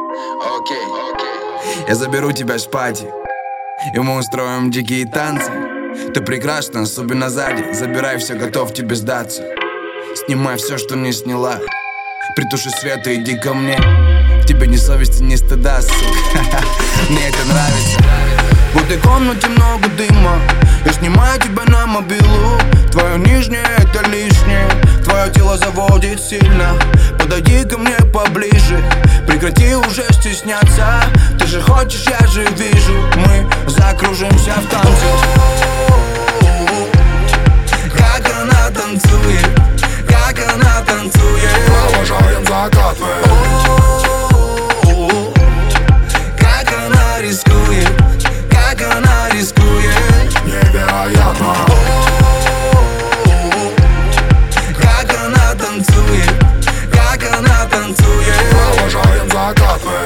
Окей. Я заберу тебя с пати, и мы устроим дикие танцы. Ты прекрасна, особенно сзади. Забирай все, готов тебе сдаться. Снимай все, что не сняла. Притуши свет и иди ко мне. В тебе ни совести, ни стыда, сука. Мне это нравится. В этой комнате много дыма. Я снимаю тебя на мобилу. Твое нижнее это лишнее. Твое тело заводит сильно. Подойди ко мне поближе. Прекрати уже стесняться. Ты же хочешь, я же вижу. Мы закружимся в танце. Как она танцует, как она танцует. Провожаем закат мы. Как она рискует, как она рискует. Невероятно. Как она танцует, как она танцует. Провожаем закат мы.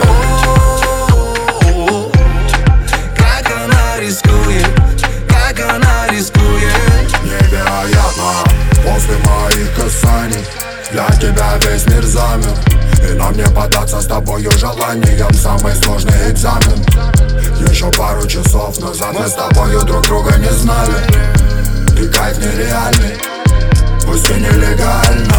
Как она рискует, как она рискует. Невероятно. После моих касаний для тебя весь мир замер. И нам не поддаться с тобою желанием самый сложный экзамен. Еще пару часов назад мы с тобою друг друга не знали. Ты кайф нереальный, пусть и нелегально.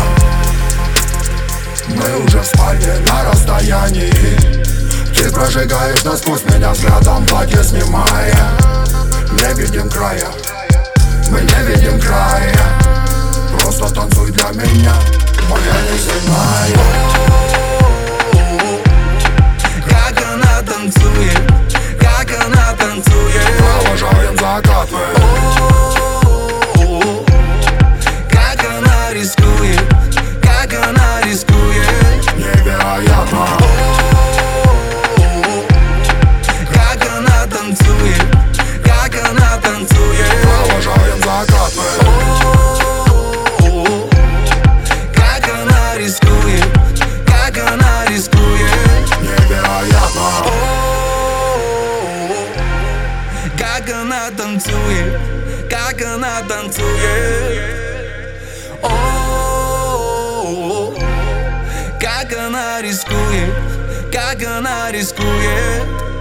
Мы уже в спальне на расстоянии. Ты прожигаешь насквозь меня взглядом, платье снимая. Не видим края, мы не видим края. Просто танцуй для меня, моя неземная. Как она танцует, как она танцует. Провожаем закат мы. Как она рискует, как она рискует. Невероятно. Как она танцует, как она танцует. Провожаем закат мы. Как она рискует, как она рискует. Невероятно. Как она танцует, как она танцует. Как она рискует, как она рискует.